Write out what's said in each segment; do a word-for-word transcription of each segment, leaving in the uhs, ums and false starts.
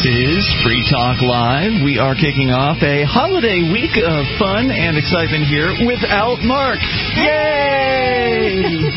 is Free Talk Live. We are kicking off a holiday week of fun and excitement here without Mark. Yay!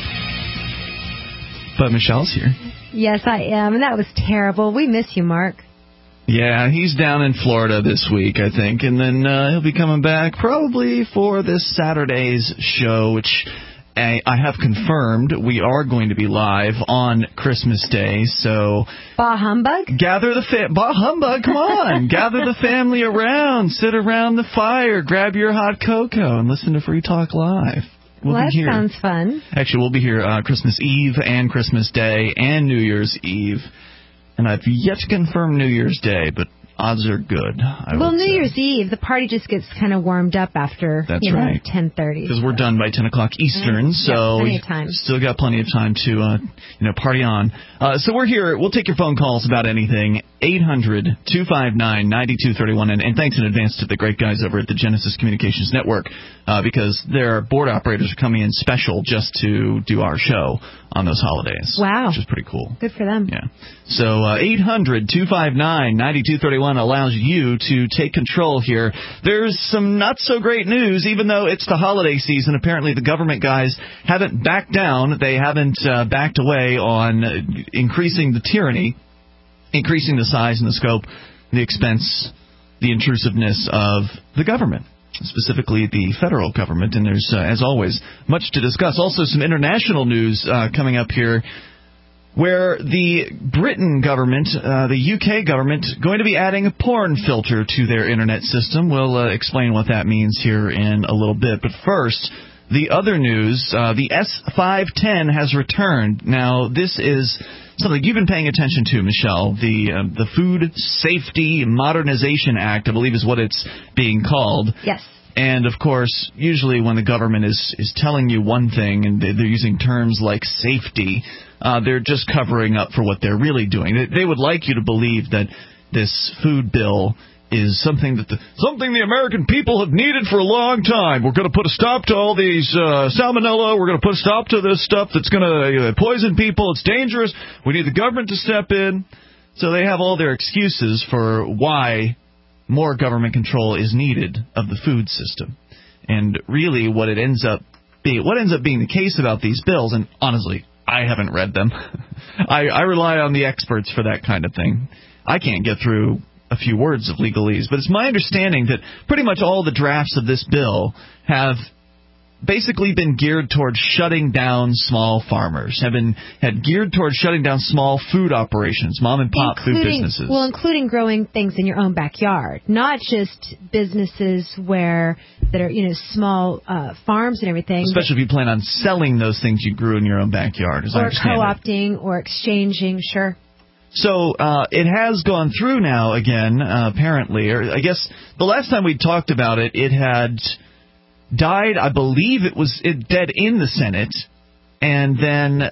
But Michelle's here. Yes, I am, and that was terrible. We miss you, Mark. Yeah, he's down in Florida this week, I think, and then uh, he'll be coming back probably for this Saturday's show, which I, I have confirmed we are going to be live on Christmas Day, so... Bah humbug? Gather the fa- Bah humbug, come on! Gather the family around, sit around the fire, grab your hot cocoa, and listen to Free Talk Live. We'll well, be that here. sounds fun. Actually, we'll be here uh, Christmas Eve and Christmas Day and New Year's Eve. And I've yet to confirm New Year's Day, but odds are good. I well, New say. Year's Eve, the party just gets kind of warmed up after That's you know, right. ten thirty. Because we're done by ten o'clock Eastern, Mm, so yeah, plenty of time. Still got plenty of time to uh, you know party on. Uh, so we're here. We'll take your phone calls about anything. eight hundred two five nine nine two three one. And, and thanks in advance to the great guys over at the Genesis Communications Network, uh, because their board operators are coming in special just to do our show on those holidays. Wow. Which is pretty cool. Good for them. Yeah. So uh, eight hundred two five nine nine two three one allows you to take control here. There's some not so great news, even though it's the holiday season. Apparently the government guys haven't backed down. They haven't uh, backed away on uh, increasing the tyranny, increasing the size and the scope, the expense, the intrusiveness of the government, specifically the federal government. And there's, uh, as always, much to discuss. Also, some international news uh, coming up here, where the Britain government, uh, the U K government, going to be adding a porn filter to their internet system. We'll uh, explain what that means here in a little bit. But first, the other news, uh, the S five ten has returned. Now, this is something you've been paying attention to, Michelle. The uh, the Food Safety Modernization Act, I believe is what it's being called. Yes. And, of course, usually when the government is, is telling you one thing and they're using terms like safety, uh, they're just covering up for what they're really doing. They, they would like you to believe that this food bill is something that the, something the American people have needed for a long time. We're going to put a stop to all these uh, salmonella. We're going to put a stop to this stuff that's going to uh, poison people. It's dangerous. We need the government to step in. So they have all their excuses for why more government control is needed of the food system. And really what it ends up being, what ends up being the case about these bills, and honestly, I haven't read them. I, I rely on the experts for that kind of thing. I can't get through a few words of legalese, but it's my understanding that pretty much all the drafts of this bill have basically been geared towards shutting down small farmers, have been had geared towards shutting down small food operations, mom and pop food businesses. Well, including growing things in your own backyard, not just businesses where that are you know small uh, farms and everything. Especially if you plan on selling those things you grew in your own backyard, as I or understand co-opting it. or exchanging, sure. So uh, it has gone through now again, uh, apparently. Or I guess the last time we talked about it, it had died, I believe it was it dead in the Senate, and then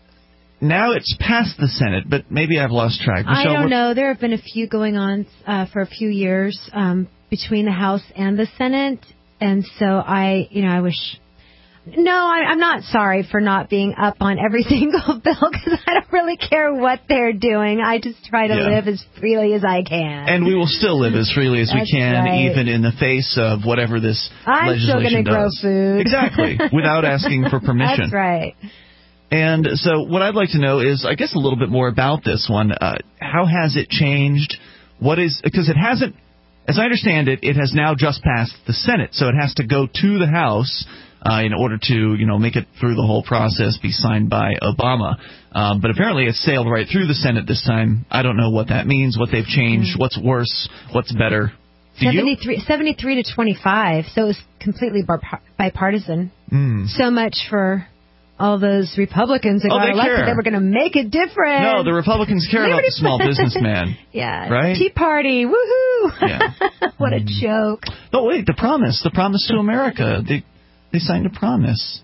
now it's passed the Senate, but maybe I've lost track. Michelle, I don't know. There have been a few going on uh, for a few years um, between the House and the Senate, and so I, you know, I wish... No, I, I'm not sorry for not being up on every single bill, because I don't really care what they're doing. I just try to yeah. live as freely as I can. And we will still live as freely as That's we can, right. even in the face of whatever this I'm legislation still going to grow does. food. Exactly, without asking for permission. That's right. And so what I'd like to know is, I guess, a little bit more about this one. Uh, how has it changed? What is, because it hasn't, as I understand it, it has now just passed the Senate, so it has to go to the House Uh, in order to, you know, make it through the whole process, be signed by Obama. Um, but apparently it sailed right through the Senate this time. I don't know what that means, what they've changed, mm. what's worse, what's better. Do seventy-three, you? seventy-three to twenty-five, so it was completely bar- bipartisan. Mm. So much for all those Republicans that oh, got elected care. that were going to make a difference. No, the Republicans care about the small businessman. Yeah. Right? Tea Party, woohoo! Yeah. What mm. a joke. Oh, wait, the promise, the promise to America. They... They signed a promise.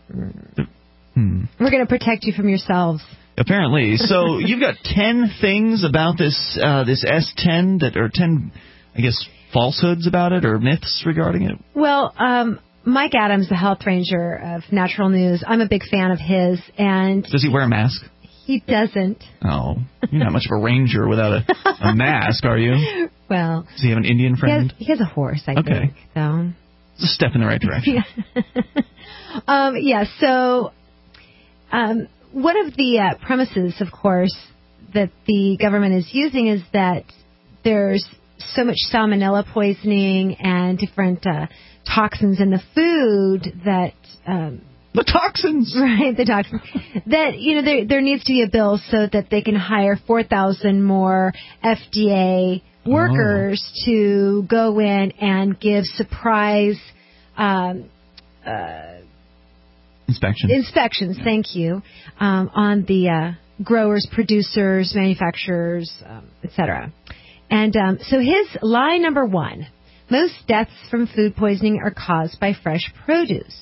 Hmm. We're going to protect you from yourselves. Apparently. So you've got ten things about this uh, this S ten that are ten, I guess, falsehoods about it or myths regarding it. Well, um, Mike Adams, the health ranger of Natural News, I'm a big fan of his. And does he wear a mask? He doesn't. Oh, you're not much of a ranger without a, a mask, are you? Well, does he have an Indian friend? He has, he has a horse, I okay. think. So it's a step in the right direction. Yeah. um, yeah. So, um, one of the uh, premises, of course, that the government is using is that there's so much salmonella poisoning and different uh, toxins in the food that. Um, The toxins. Right, the toxins. That, you know, there there needs to be a bill so that they can hire four thousand more F D A workers oh. to go in and give surprise um, uh, inspections. Inspections, yeah. Thank you, um, on the uh, growers, producers, manufacturers, um, et cetera. And um, so his lie number one, most deaths from food poisoning are caused by fresh produce.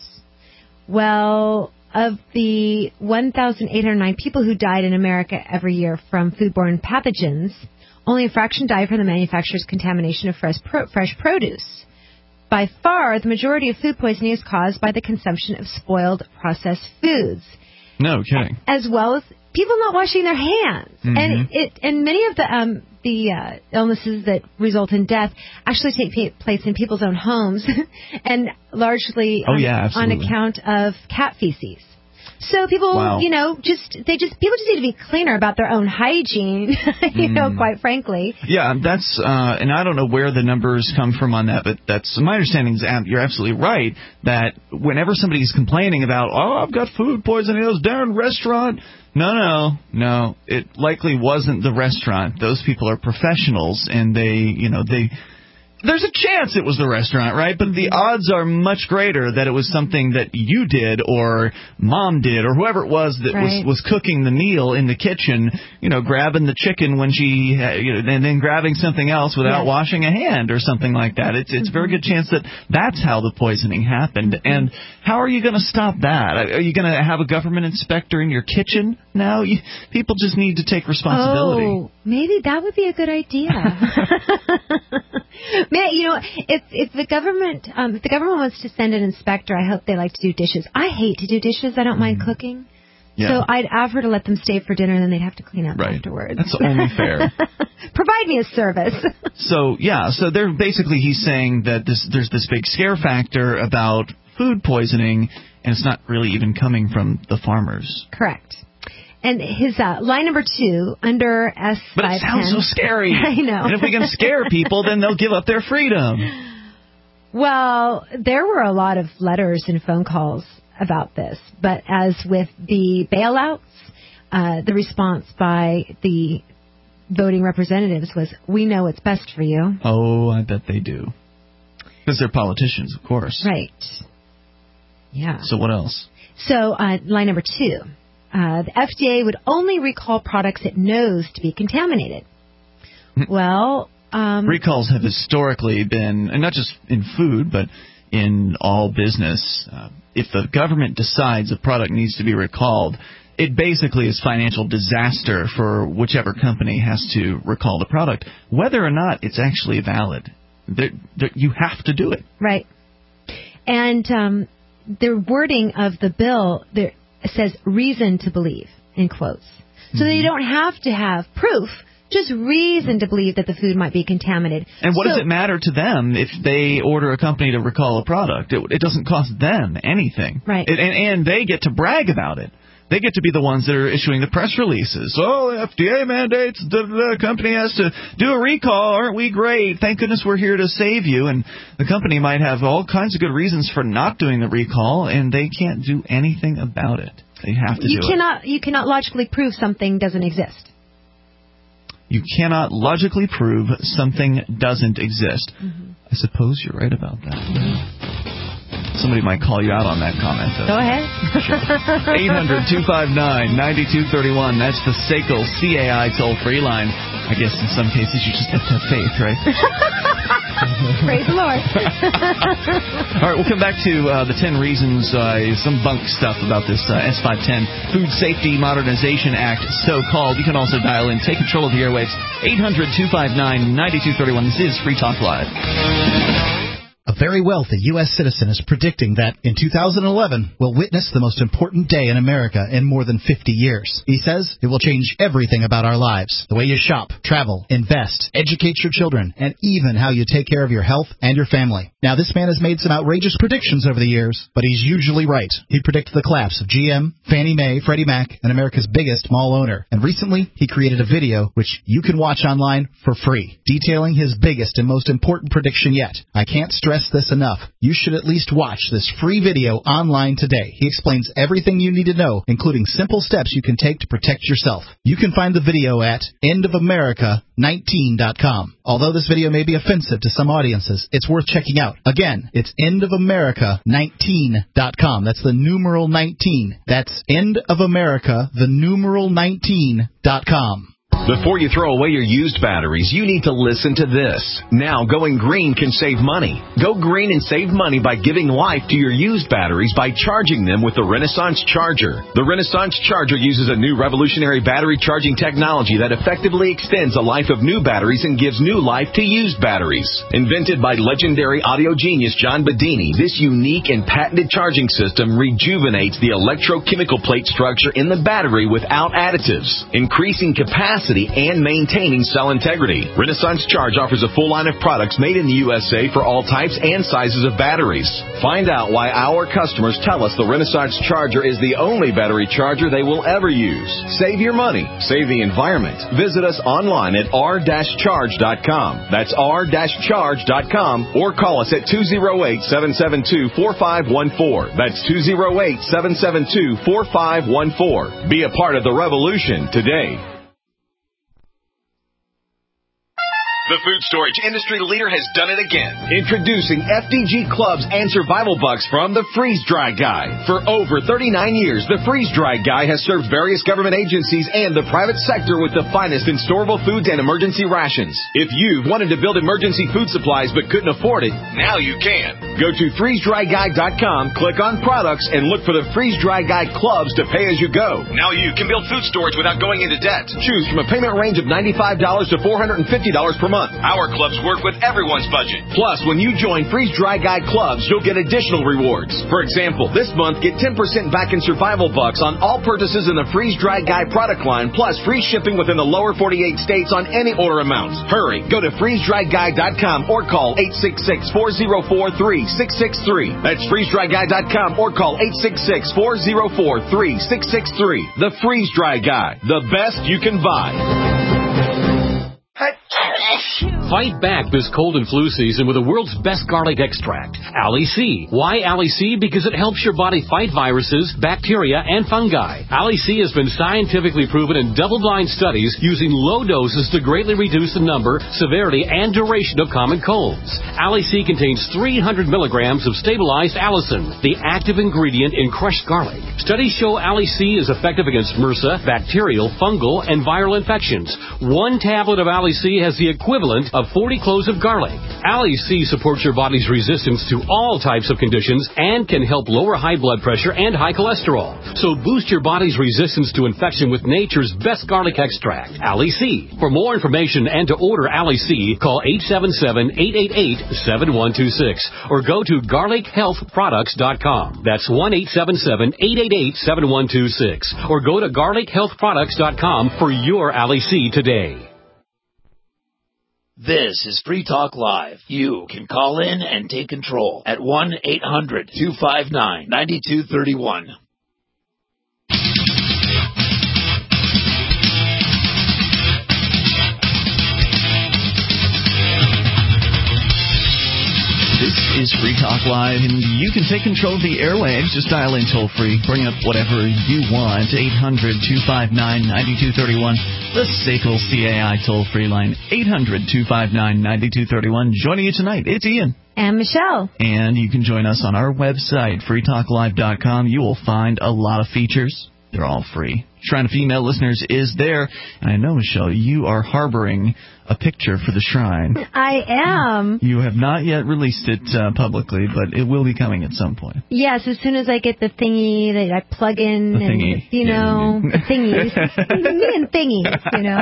Well, of the one thousand eight hundred nine people who died in America every year from foodborne pathogens, only a fraction died from the manufacturer's contamination of fresh, pro- fresh produce. By far, the majority of food poisoning is caused by the consumption of spoiled processed foods. No kidding. As well as people not washing their hands. Mm-hmm. And it and many of the um, the uh, illnesses that result in death actually take place in people's own homes and largely oh, on, yeah, on account of cat feces. So people, wow. you know, just they just people just need to be cleaner about their own hygiene, you mm. know, quite frankly. Yeah, that's uh, and I don't know where the numbers come from on that, but that's my understanding is you're absolutely right that whenever somebody's complaining about, oh, I've got food poisoning, it was darn restaurant. No, no, no. It likely wasn't the restaurant. Those people are professionals, and they, you know, they. There's a chance it was the restaurant, right? But the odds are much greater that it was something that you did or Mom did or whoever it was that right. was, was cooking the meal in the kitchen, you know, grabbing the chicken when she, you know, and then grabbing something else without yes. washing a hand or something like that. It's, it's a very good chance that that's how the poisoning happened. Mm-hmm. And how are you going to stop that? Are you going to have a government inspector in your kitchen now? You, people just need to take responsibility. Oh, maybe that would be a good idea. Man, you know, if if the government um, if the government wants to send an inspector, I hope they like to do dishes. I hate to do dishes. I don't mind mm. cooking. Yeah. So I'd offer to let them stay for dinner, and then they'd have to clean up right. afterwards. That's only fair. Provide me a service. So yeah, so they're basically he's saying that this there's this big scare factor about food poisoning, and it's not really even coming from the farmers. Correct. And his uh, line number two, under S five ten. But it sounds so scary. I know. And if we can scare people, then they'll give up their freedom. Well, there were a lot of letters and phone calls about this. But as with the bailouts, uh, the response by the voting representatives was, we know what's best for you. Oh, I bet they do. Because they're politicians, of course. Right. Yeah. So what else? So uh, line number two. Uh, the F D A would only recall products it knows to be contaminated. Well, um, recalls have historically been, and not just in food, but in all business. Uh, if the government decides a product needs to be recalled, it basically is financial disaster for whichever company has to recall the product, whether or not it's actually valid. They're, they're, you have to do it. Right. And um, the wording of the bill, there. It says reason to believe, in quotes. So mm-hmm. that you don't have to have proof, just reason to believe that the food might be contaminated. And what so, does it matter to them if they order a company to recall a product? It, it doesn't cost them anything. Right. It, and, and they get to brag about it. They get to be the ones that are issuing the press releases. Oh, F D A mandates the, the company has to do a recall. Aren't we great? Thank goodness we're here to save you. And the company might have all kinds of good reasons for not doing the recall, and they can't do anything about it. They have to you do cannot, it. You cannot logically prove something doesn't exist. You cannot logically prove something doesn't exist. Mm-hmm. I suppose you're right about that. Mm-hmm. Somebody might call you out on that comment, though. Go ahead. Sure. eight hundred, two five nine, nine two three one. That's the S A C L C A I toll-free line. I guess in some cases you just have to have faith, right? Praise the Lord. All right, we'll come back to uh, the ten reasons, uh, some bunk stuff about this uh, S five ten Food Safety Modernization Act, so-called. You can also dial in, take control of the airwaves, eight hundred, two five nine, nine two three one. This is Free Talk Live. A very wealthy U S citizen is predicting that in two thousand eleven we'll witness the most important day in America in more than fifty years. He says it will change everything about our lives. The way you shop, travel, invest, educate your children, and even how you take care of your health and your family. Now, this man has made some outrageous predictions over the years, but he's usually right. He predicted the collapse of G M, Fannie Mae, Freddie Mac, and America's biggest mall owner. And recently, he created a video which you can watch online for free, detailing his biggest and most important prediction yet. I can't stress this enough. You should at least watch this free video online today. He explains everything you need to know, including simple steps you can take to protect yourself. You can find the video at end of america nineteen dot com. Although this video may be offensive to some audiences, it's worth checking out. Again, it's end of america nineteen dot com. That's the numeral nineteen. That's end of america, the numeral nineteen dot com. Before you throw away your used batteries, you need to listen to this. Now, going green can save money. Go green and save money by giving life to your used batteries by charging them with the Renaissance Charger. The Renaissance Charger uses a new revolutionary battery charging technology that effectively extends the life of new batteries and gives new life to used batteries. Invented by legendary audio genius John Bedini, this unique and patented charging system rejuvenates the electrochemical plate structure in the battery without additives, increasing capacity and maintaining cell integrity. Renaissance Charge offers a full line of products made in the U S A for all types and sizes of batteries. Find out why our customers tell us the Renaissance Charger is the only battery charger they will ever use. Save your money. Save the environment. Visit us online at r dash charge dot com. That's r dash charge dot com, or call us at two oh eight, seven seven two, four five one four. That's two oh eight, seven seven two, four five one four. Be a part of the revolution today. The food storage industry leader has done it again. Introducing F D G Clubs and Survival Bucks from the Freeze Dry Guy. For over thirty-nine years, the Freeze Dry Guy has served various government agencies and the private sector with the finest in storable foods and emergency rations. If you've wanted to build emergency food supplies but couldn't afford it, now you can. Go to freeze dry guy dot com, click on products, and look for the Freeze Dry Guy Clubs to pay as you go. Now you can build food storage without going into debt. Choose from a payment range of ninety-five dollars to four hundred fifty dollars per month. Our clubs work with everyone's budget. Plus, when you join Freeze Dry Guy Clubs, you'll get additional rewards. For example, this month, get ten percent back in Survival Bucks on all purchases in the Freeze Dry Guy product line, plus free shipping within the lower forty-eight states on any order amounts. Hurry, go to freeze dry guy dot com or call eight six six, four oh four, three six six three. That's freeze dry guy dot com or call eight six six, four oh four, three six six three. The Freeze Dry Guy, the best you can buy. Fight back this cold and flu season with the world's best garlic extract, Ali C. Why Ali C? Because it helps your body fight viruses, bacteria, and fungi. Ali C has been scientifically proven in double-blind studies using low doses to greatly reduce the number, severity, and duration of common colds. Ali C contains three hundred milligrams of stabilized allicin, the active ingredient in crushed garlic. Studies show Ali C is effective against MRSA, bacterial, fungal, and viral infections. One tablet of Ali C has the equivalent of forty cloves of garlic. Ali C supports your body's resistance to all types of conditions and can help lower high blood pressure and high cholesterol. So boost your body's resistance to infection with nature's best garlic extract, Ali C. For more information and to order Ali C, call eight seven seven, eight eight eight, seven one two six or go to garlic health products dot com. That's one eight seven seven, eight eight eight, seven one two six or go to garlic health products dot com for your Ali C today. This is Free Talk Live. You can call in and take control at one eight hundred, two five nine, nine two three one. This is Free Talk Live, and you can take control of the airwaves. Just dial in toll-free. Bring up whatever you want. eight hundred, two five nine, nine two three one. The S A C L C A I toll-free line. eight hundred, two five nine, nine two three one. Joining you tonight, it's Ian. And Michelle. And you can join us on our website, free talk live dot com. You will find a lot of features. They're all free. Shrine of Female Listeners is there. And I know, Michelle, you are harboring a picture for the shrine. I am. You have not yet released it uh, publicly, but it will be coming at some point. Yes, as soon as I get the thingy that I plug in. The thingy. And, you know, yeah, the thingies. Me and thingies, you know.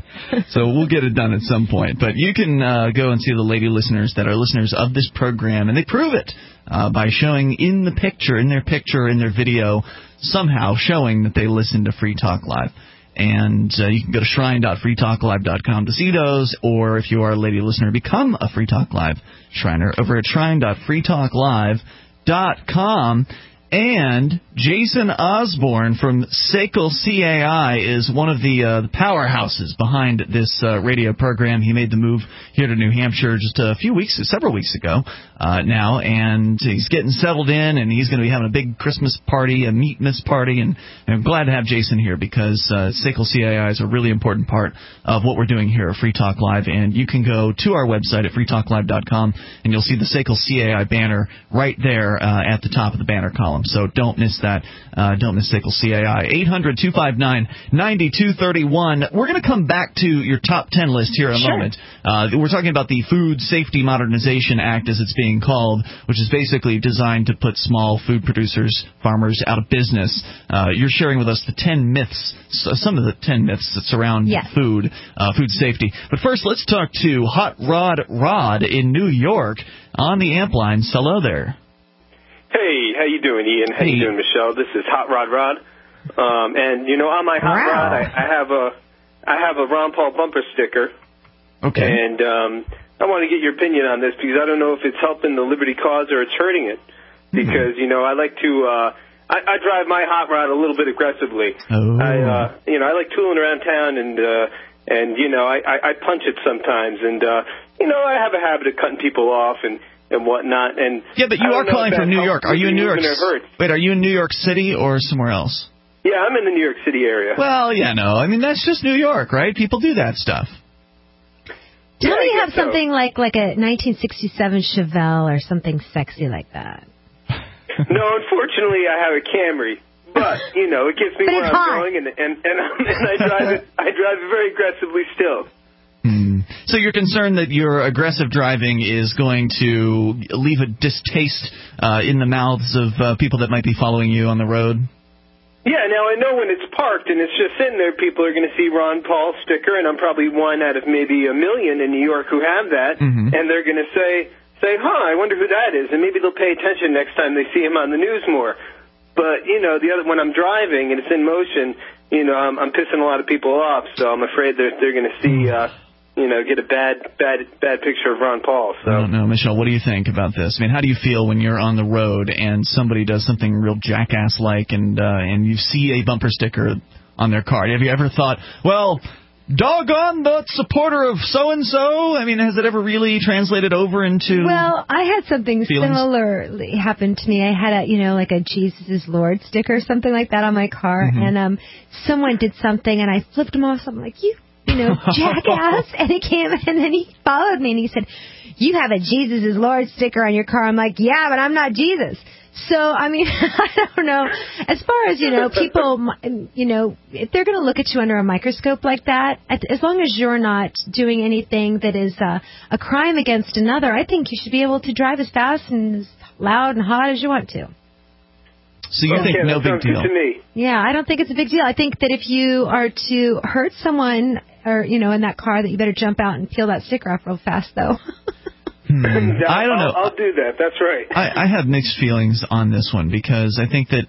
So we'll get it done at some point. But you can uh, go and see the lady listeners that are listeners of this program, and they prove it uh, by showing in the picture, in their picture, in their video, somehow showing that they listen to Free Talk Live. And uh, you can go to shrine dot free talk live dot com to see those, or if you are a lady listener, become a Free Talk Live Shriner over at shrine dot free talk live dot com. And Jason Osborne from S A C L C A I is one of the, uh, the powerhouses behind this uh, radio program. He made the move here to New Hampshire just a few weeks, several weeks ago uh, now, and he's getting settled in, and he's going to be having a big Christmas party, a meet-miss party, and, and I'm glad to have Jason here because uh, S A C L C A I is a really important part of what we're doing here at Free Talk Live, and you can go to our website at free talk live dot com, and you'll see the S A C L C A I banner right there uh, at the top of the banner column. So don't miss that. Uh, don't miss S A C L C A I. eight hundred two five nine nine two three one. We're going to come back to your top ten list here in a sure. moment. Uh, we're talking about the Food Safety Modernization Act, as it's being called, which is basically designed to put small food producers, farmers out of business. Uh, you're sharing with us the ten myths, some of the ten myths that surround yes. food, uh, food safety. But first, let's talk to Hot Rod Rod in New York on the amp lines. Hello there. Hey, how you doing, Ian? How hey. you doing, Michelle? This is Hot Rod Rod. Um, and, you know, on my Hot wow. Rod, I, I have a I have a Ron Paul bumper sticker. Okay. And um, I want to get your opinion on this because I don't know if it's helping the Liberty cause or it's hurting it. Because, mm-hmm. you know, I like to uh, – I, I drive my Hot Rod a little bit aggressively. Oh. I, uh, you know, I like tooling around town and, uh, and you know, I, I, I punch it sometimes. And, uh, you know, I have a habit of cutting people off and – and whatnot. And yeah, but you are calling from New York. Are you in New York? Wait, are you in New York City or somewhere else? Yeah, I'm in the New York City area. Well, yeah, no. I mean, that's just New York, right? People do that stuff. Tell yeah, me you have so. something like like a nineteen sixty-seven Chevelle or something sexy like that. No, unfortunately, I have a Camry. But, you know, it gets me but where I'm hot. going, and, and, and, and I drive it I drive it very aggressively still. Hmm. So you're concerned that your aggressive driving is going to leave a distaste uh, in the mouths of uh, people that might be following you on the road? Yeah, now I know when it's parked and it's just sitting there, people are going to see Ron Paul sticker, and I'm probably one out of maybe a million in New York who have that, mm-hmm. and they're going to say, say, huh, I wonder who that is, and maybe they'll pay attention next time they see him on the news more. But, you know, the other when I'm driving and it's in motion, you know, I'm, I'm pissing a lot of people off, so I'm afraid they're, they're going to see... Uh, you know, get a bad, bad, bad picture of Ron Paul. So. I don't know, Michelle, what do you think about this? I mean, how do you feel when you're on the road and somebody does something real jackass-like and uh, and you see a bumper sticker on their car? Have you ever thought, well, doggone the supporter of so-and-so? I mean, has it ever really translated over into Well, I had something feelings? similarly happen to me. I had a, you know, like a Jesus is Lord sticker or something like that on my car, mm-hmm. and um, someone did something, and I flipped him off. So I'm like, you... you know, jackass, and he came, and then he followed me, and he said, you have a Jesus is Lord sticker on your car. I'm like, yeah, but I'm not Jesus. So, I mean, I don't know. As far as, you know, people, you know, if they're going to look at you under a microscope like that, as long as you're not doing anything that is uh, a crime against another, I think you should be able to drive as fast and as loud and hot as you want to. So you okay, think no big deal? To me. Yeah, I don't think it's a big deal. I think that if you are to hurt someone or, you know, in that car, that you better jump out and peel that sticker off real fast, though. hmm. I don't know. I'll, I'll do that. That's right. I, I have mixed feelings on this one because I think that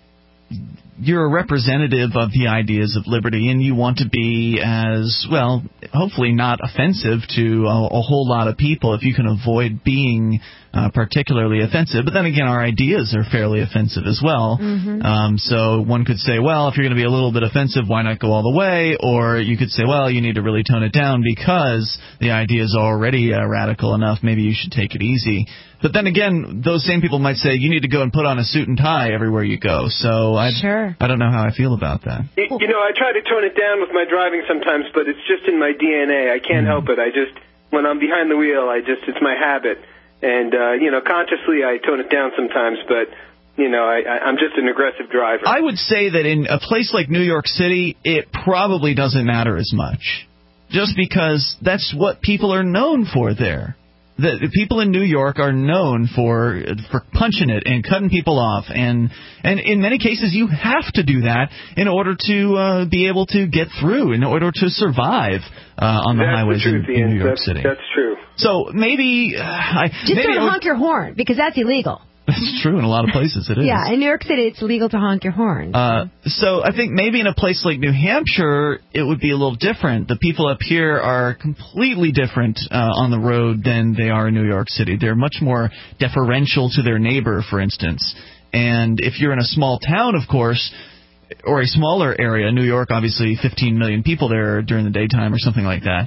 you're a representative of the ideas of liberty, and you want to be as, well, hopefully not offensive to a, a whole lot of people if you can avoid being uh, particularly offensive. But then again, our ideas are fairly offensive as well. Mm-hmm. Um, so one could say, well, if you're going to be a little bit offensive, why not go all the way? Or you could say, well, you need to really tone it down because the idea is already uh, radical enough. Maybe you should take it easy. But then again, those same people might say you need to go and put on a suit and tie everywhere you go. So I sure. I don't know how I feel about that. You, you know, I try to tone it down with my driving sometimes, but it's just in my D N A. I can't mm. help it. I just, when I'm behind the wheel, I just, it's my habit. And, uh, you know, consciously I tone it down sometimes, but, you know, I, I, I'm just an aggressive driver. I would say that in a place like New York City, it probably doesn't matter as much. Just because that's what people are known for there. The, the people in New York are known for for punching it and cutting people off, and and in many cases you have to do that in order to uh, be able to get through, in order to survive uh, on the that's highways the truth, in, in New York that's, City. That's true. So maybe uh, I just maybe don't honk your horn, because that's illegal. That's true in a lot of places. It is. Yeah, in New York City, it's illegal to honk your horn. Uh, so I think maybe in a place like New Hampshire, it would be a little different. The people up here are completely different uh, on the road than they are in New York City. They're much more deferential to their neighbor, for instance. And if you're in a small town, of course, or a smaller area, New York, obviously fifteen million people there during the daytime or something like that,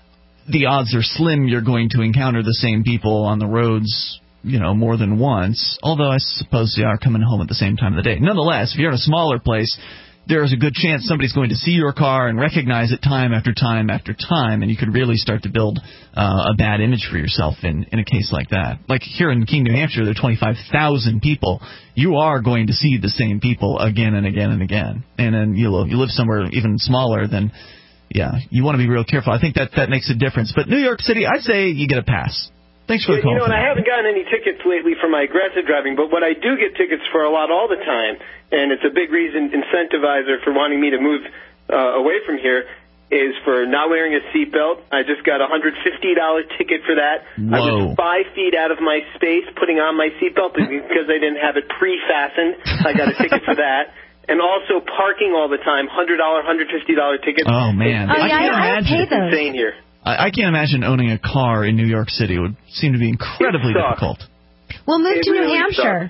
the odds are slim you're going to encounter the same people on the roads, you know, more than once, although I suppose they are coming home at the same time of the day. Nonetheless, if you're in a smaller place, there's a good chance somebody's going to see your car and recognize it time after time after time, and you could really start to build uh, a bad image for yourself in, in a case like that. Like here in Keene, New Hampshire, there are twenty-five thousand people. You are going to see the same people again and again and again. And then you you live somewhere even smaller, then, yeah, you want to be real careful. I think that, that makes a difference. But New York City, I'd say you get a pass. Thanks for the yeah, call. You know, and I haven't gotten any tickets lately for my aggressive driving, but what I do get tickets for a lot all the time, and it's a big reason, incentivizer for wanting me to move uh, away from here, is for not wearing a seatbelt. I just got a one hundred fifty dollars ticket for that. Whoa. I was five feet out of my space putting on my seatbelt because I didn't have it pre-fastened. I got a ticket for that. And also parking all the time, one hundred dollars, one hundred fifty dollars tickets. Oh, man. Oh, I yeah, can't I, imagine. I pay It's those. insane here. I, I can't imagine owning a car in New York City. It would seem to be incredibly It sucks. difficult. We'll move It to New really Hampshire.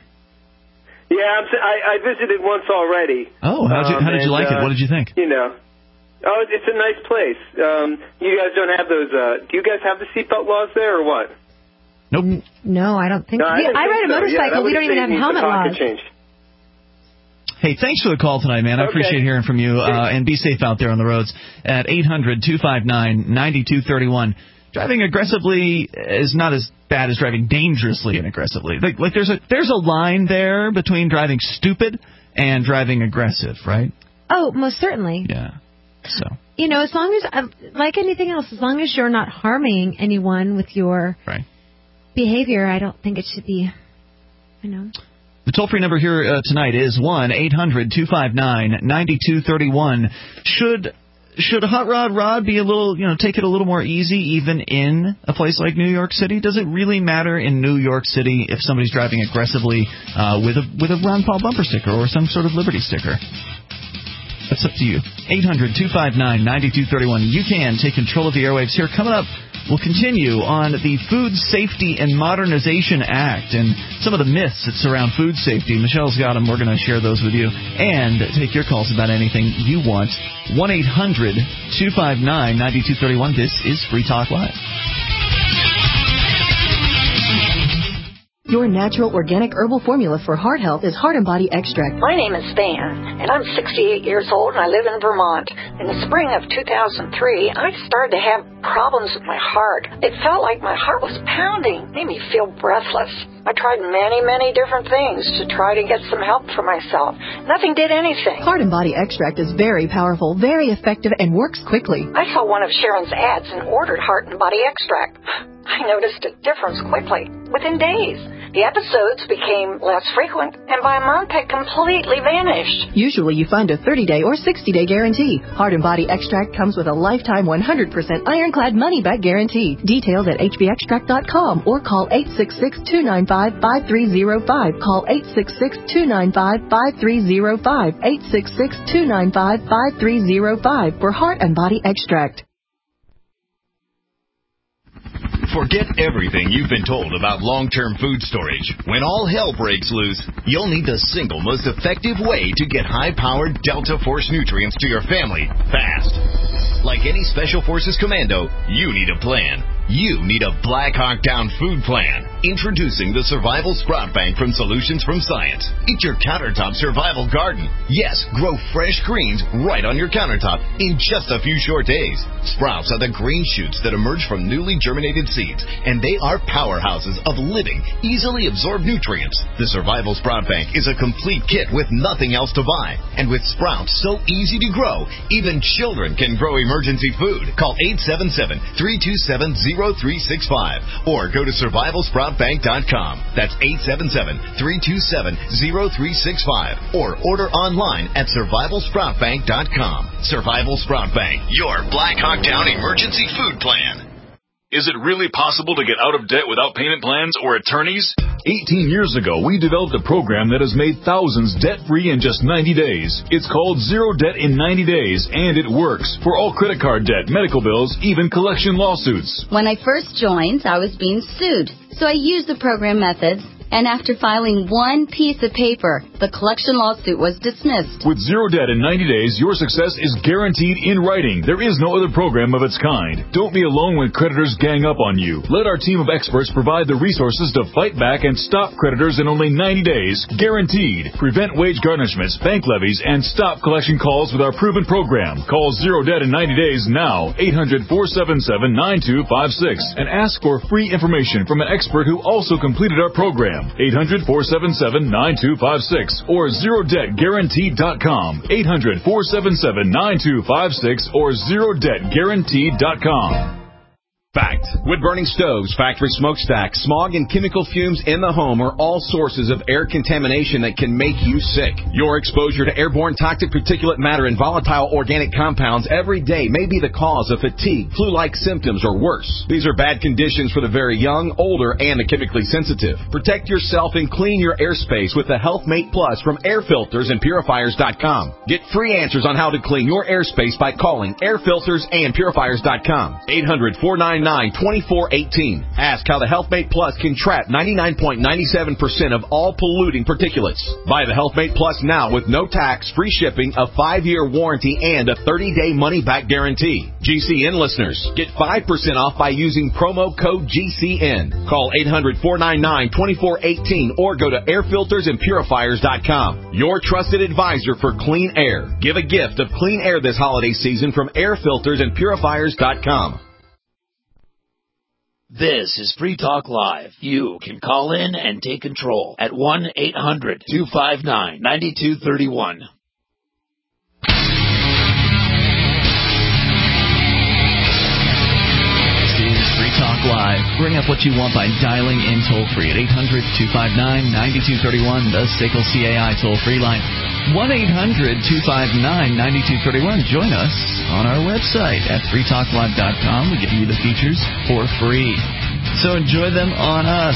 Yeah, I'm, si I, I visited once already. Oh, how'd you, how did you Um, like and, it? What did you think? You know, oh, it's a nice place. Um, you guys don't have those. Uh, do you guys have the seatbelt laws there, or what? Nope. No, I don't think No, so. I, We, didn't I think ride a so. motorcycle. Yeah, that we don't would've even have saved me some helmet pocket laws. change. Hey, thanks for the call tonight, man. I Okay. appreciate hearing from you, uh, and be safe out there on the roads at eight hundred, two five nine, nine two three one. Driving aggressively is not as bad as driving dangerously and aggressively. Like, like there's a there's a line there between driving stupid and driving aggressive, right? Oh, most certainly. Yeah. So. You know, as long as, uh, like anything else, as long as you're not harming anyone with your right. behavior, I don't think it should be, you know. The toll-free number here uh, tonight is one eight hundred, two five nine, nine two three one. Should should Hot Rod Rod be a little, you know, take it a little more easy even in a place like New York City? Does it really matter in New York City if somebody's driving aggressively uh, with a with a Ron Paul bumper sticker or some sort of Liberty sticker? That's up to you. eight hundred, two five nine, nine two three one. You can take control of the airwaves here. Coming up, we'll continue on the Food Safety and Modernization Act and some of the myths that surround food safety. Michelle's got them. We're going to share those with you and take your calls about anything you want. one eight hundred, two five nine, nine two three one. This is Free Talk Live. Your natural organic herbal formula for heart health is Heart and Body Extract. My name is Van, and I'm sixty-eight years old, and I live in Vermont. In the spring of two thousand three, I started to have problems with my heart. It felt like my heart was pounding, made me feel breathless. I tried many, many different things to try to get some help for myself. Nothing did anything. Heart and Body Extract is very powerful, very effective, and works quickly. I saw one of Sharon's ads and ordered Heart and Body Extract. I noticed a difference quickly, within days. The episodes became less frequent, and by a month had completely vanished. Usually you find a thirty-day or sixty-day guarantee. Heart and Body Extract comes with a lifetime one hundred percent ironclad money-back guarantee. Details at h b extract dot com or call eight six six, two nine five, five three zero five. Call eight six six, two nine five, five three zero five. eight six six, two nine five, five three zero five for Heart and Body Extract. Forget everything you've been told about long-term food storage. When all hell breaks loose, you'll need the single most effective way to get high-powered Delta Force nutrients to your family fast. Like any Special Forces commando, you need a plan. You need a Black Hawk Down food plan. Introducing the Survival Sprout Bank from Solutions from Science. It's your countertop survival garden. Yes, grow fresh greens right on your countertop in just a few short days. Sprouts are the green shoots that emerge from newly germinated seeds, and they are powerhouses of living, easily absorbed nutrients. The Survival Sprout Bank is a complete kit with nothing else to buy. And with sprouts so easy to grow, even children can grow emergency food. Call eight seven seven, three two seven, zero zero three six five or go to survival sprout bank dot com. That's eight seven seven, three two seven, zero three six five or order online at survival sprout bank dot com. Survival Sprout Bank, your Black Hawk Down emergency food plan. Is it really possible to get out of debt without payment plans or attorneys? eighteen years ago, we developed a program that has made thousands debt-free in just ninety days. It's called Zero Debt in ninety days, and it works for all credit card debt, medical bills, even collection lawsuits. When I first joined, I was being sued, so I used the program methods. And after filing one piece of paper, the collection lawsuit was dismissed. With Zero Debt in ninety days, your success is guaranteed in writing. There is no other program of its kind. Don't be alone when creditors gang up on you. Let our team of experts provide the resources to fight back and stop creditors in only ninety days. Guaranteed. Prevent wage garnishments, bank levies, and stop collection calls with our proven program. Call Zero Debt in ninety days now, eight hundred, four seven seven, nine two five six, and ask for free information from an expert who also completed our program. eight hundred, four seven seven, nine two five six or zero debt guaranteed dot com. eight hundred, four seven seven, nine two five six or zero debt guaranteed dot com. Fact. Wood-burning stoves, factory smokestacks, smog and chemical fumes in the home are all sources of air contamination that can make you sick. Your exposure to airborne toxic particulate matter and volatile organic compounds every day may be the cause of fatigue, flu-like symptoms, or worse. These are bad conditions for the very young, older, and the chemically sensitive. Protect yourself and clean your airspace with the HealthMate Plus from air filters and purifiers dot com. Get free answers on how to clean your airspace by calling air filters and purifiers dot com. eight hundred, four nine nine, two four one eight. Ask how the HealthMate Plus can trap ninety-nine point nine seven percent of all polluting particulates. Buy the HealthMate Plus now with no tax, free shipping, a five-year warranty, and a thirty-day money-back guarantee. G C N listeners, get five percent off by using promo code G C N. Call eight hundred, four nine nine, two four one eight or go to air filters and purifiers dot com. Your trusted advisor for clean air. Give a gift of clean air this holiday season from air filters and purifiers dot com. This is Free Talk Live. You can call in and take control at one eight hundred, two five nine, nine two three one. This is Free Talk Live. Bring up what you want by dialing in toll-free at eight hundred, two five nine, nine two three one, the S A C L C A I toll-free line. one eight hundred, two five nine, nine two three one. Join us on our website at free talk live dot com. We give you the features for free. So enjoy them on us.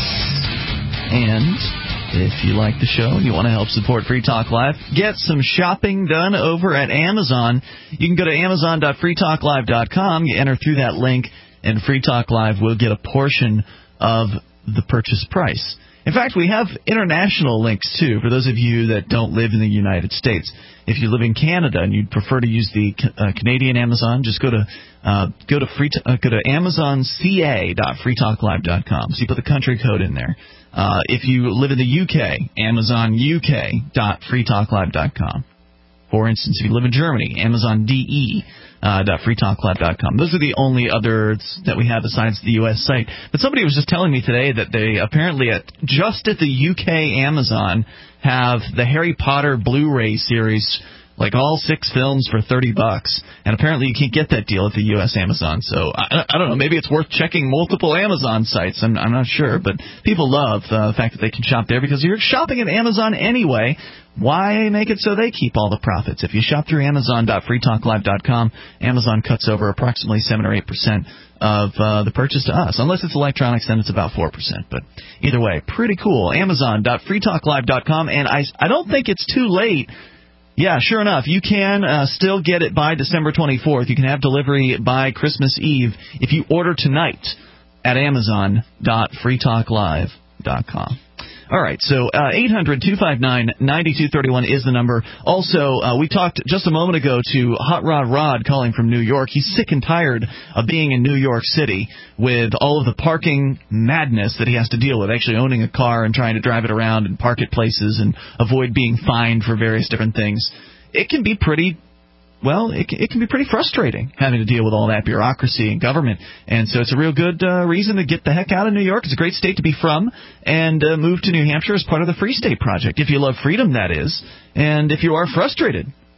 And if you like the show and you want to help support Free Talk Live, get some shopping done over at Amazon. You can go to amazon dot free talk live dot com. You enter through that link, and Free Talk Live will get a portion of the purchase price. In fact, we have international links, too, for those of you that don't live in the United States. If you live in Canada and you'd prefer to use the uh, Canadian Amazon, just go to uh, go to free t- uh, go to amazon c a dot free talk live dot com. So you put the country code in there. Uh, if you live in the U K, amazon u k dot free talk live dot com. For instance, if you live in Germany, amazon d e dot free talk live dot com. Those are the only others that we have besides the U S site. But somebody was just telling me today that they apparently at just at the U K Amazon have the Harry Potter Blu-ray series, like all six films for thirty bucks. And apparently you can't get that deal at the U S Amazon. So I, I don't know, maybe it's worth checking multiple Amazon sites. I'm, I'm not sure, but people love uh, the fact that they can shop there because you're shopping at Amazon anyway. Why make it so they keep all the profits? If you shop through amazon dot free talk live dot com, Amazon cuts over approximately seven or eight percent of uh, the purchase to us. Unless it's electronics, then it's about four percent. But either way, pretty cool. amazon dot free talk live dot com. And I, I don't think it's too late. Yeah, sure enough, you can uh, still get it by December twenty-fourth. You can have delivery by Christmas Eve if you order tonight at amazon dot free talk live dot com. All right, so uh, eight hundred, two five nine, nine two three one is the number. Also, uh, we talked just a moment ago to Hot Rod Rod calling from New York. He's sick and tired of being in New York City with all of the parking madness that he has to deal with, actually owning a car and trying to drive it around and park at places and avoid being fined for various different things. It can be pretty... Well, it, it can be pretty frustrating having to deal with all that bureaucracy and government. And so it's a real good uh, reason to get the heck out of New York. It's a great state to be from. And uh, move to New Hampshire as part of the Free State Project. If you love freedom, that is. And if you are frustrated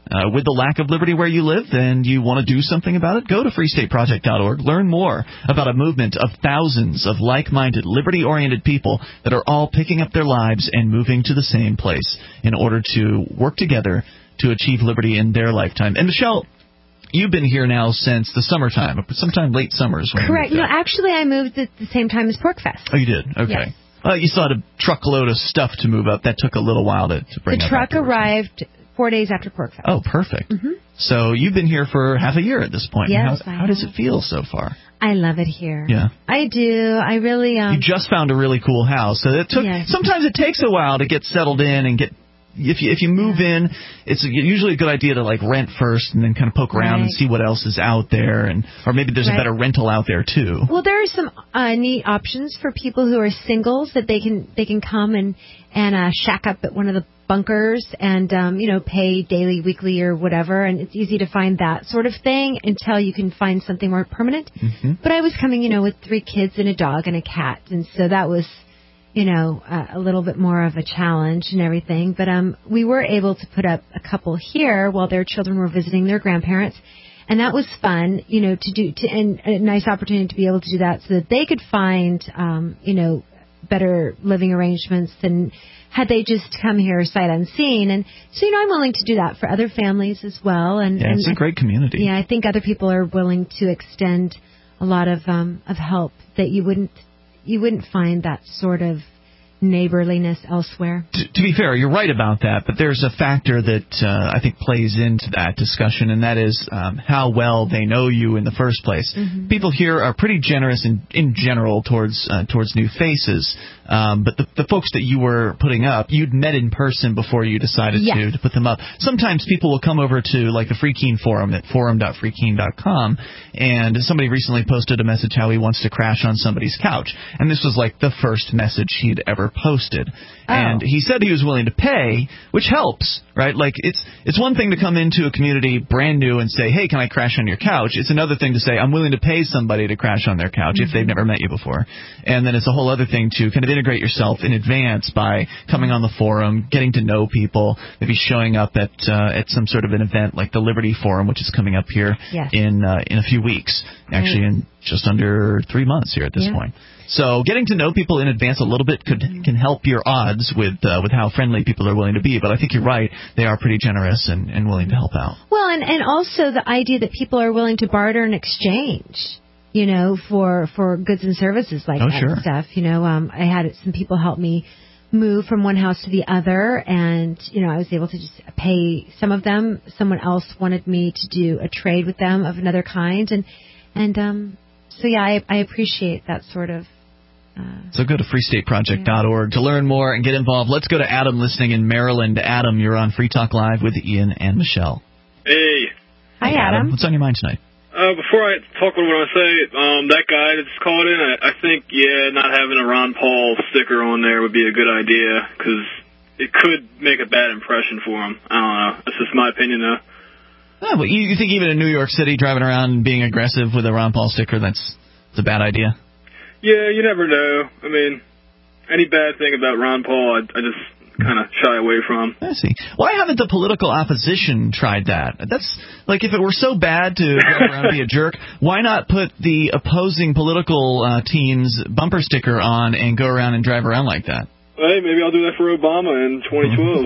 Uh, with the lack of liberty where you live, and you want to do something about it, go to free state project dot org. Learn more about a movement of thousands of like-minded, liberty-oriented people that are all picking up their lives and moving to the same place in order to work together to achieve liberty in their lifetime. And Michelle, you've been here now since the summertime, sometime late summers. When Correct. No, actually, I moved at the same time as PorcFest. Oh, you did? Okay. Yes. Uh, you still had a truckload of stuff to move up. That took a little while to, to bring the up. The truck afterwards. arrived four days after PorcFest. Oh, perfect. Mm-hmm. So you've been here for half a year at this point. Yes, How, how does it feel so far? I love it here. Yeah. I do. I really... Um, you just found a really cool house. So it took. Yes. Sometimes it takes a while to get settled in and get... If you if you move yeah. in, it's usually a good idea to like rent first and then kind of poke around right. and see what else is out there, and or maybe there's right. a better rental out there too. Well, there are some uh, neat options for people who are singles that they can they can come and and uh, shack up at one of the bunkers and um, you know pay daily, weekly, or whatever, and it's easy to find that sort of thing until you can find something more permanent. Mm-hmm. But I was coming, you know, with three kids and a dog and a cat, and so that was. You know, uh, a little bit more of a challenge and everything. But um, we were able to put up a couple here while their children were visiting their grandparents. And that was fun, you know, to do, to, and a nice opportunity to be able to do that so that they could find, um, you know, better living arrangements than had they just come here sight unseen. And so, you know, I'm willing to do that for other families as well. And, yeah, and it's a great community. Yeah, I think other people are willing to extend a lot of um, of help that you wouldn't you wouldn't find that sort of neighborliness elsewhere. To, to be fair, you're right about that, but there's a factor that uh, I think plays into that discussion, and that is um, how well they know you in the first place. Mm-hmm. People here are pretty generous in, in general towards uh, towards new faces, um, but the, the folks that you were putting up, you'd met in person before you decided yes. to, to put them up. Sometimes people will come over to like the Free Keene forum at forum dot free keene dot com, and somebody recently posted a message how he wants to crash on somebody's couch, and this was like the first message he'd ever posted. Oh. And he said he was willing to pay, which helps, right? Like, it's it's one thing to come into a community brand new and say, hey, can I crash on your couch? It's another thing to say, I'm willing to pay somebody to crash on their couch mm-hmm. if they've never met you before. And then it's a whole other thing to kind of integrate yourself in advance by coming on the forum, getting to know people, maybe showing up at uh, at some sort of an event like the Liberty Forum, which is coming up here yes. in uh, in a few weeks, actually right. in just under three months here at this yeah. point. So getting to know people in advance a little bit could can help your odds with uh, with how friendly people are willing to be. But I think you're right; they are pretty generous and, and willing to help out. Well, and, and also the idea that people are willing to barter and exchange, you know, for for goods and services like oh, that sure. stuff. You know, um, I had some people help me move from one house to the other, and you know, I was able to just pay some of them. Someone else wanted me to do a trade with them of another kind, and and um, so yeah, I, I appreciate that sort of. Uh, so go to free state project dot org to learn more and get involved. Let's go to Adam listening in Maryland. Adam, you're on Free Talk Live with Ian and Michelle. Hey. Hi, Adam. Adam. What's on your mind tonight? Uh, before I talk what I want to say, um, that guy that's called in, I, I think, yeah, not having a Ron Paul sticker on there would be a good idea because it could make a bad impression for him. I don't know. That's just my opinion, though. Oh, but you, you think even in New York City, driving around and being aggressive with a Ron Paul sticker, that's, that's a bad idea? Yeah, you never know. I mean, any bad thing about Ron Paul, I, I just kind of shy away from. I see. Why haven't the political opposition tried that? That's like, if it were so bad to go around and be a jerk, why not put the opposing political uh, team's bumper sticker on and go around and drive around like that? Hey, maybe I'll do that for Obama in twenty twelve.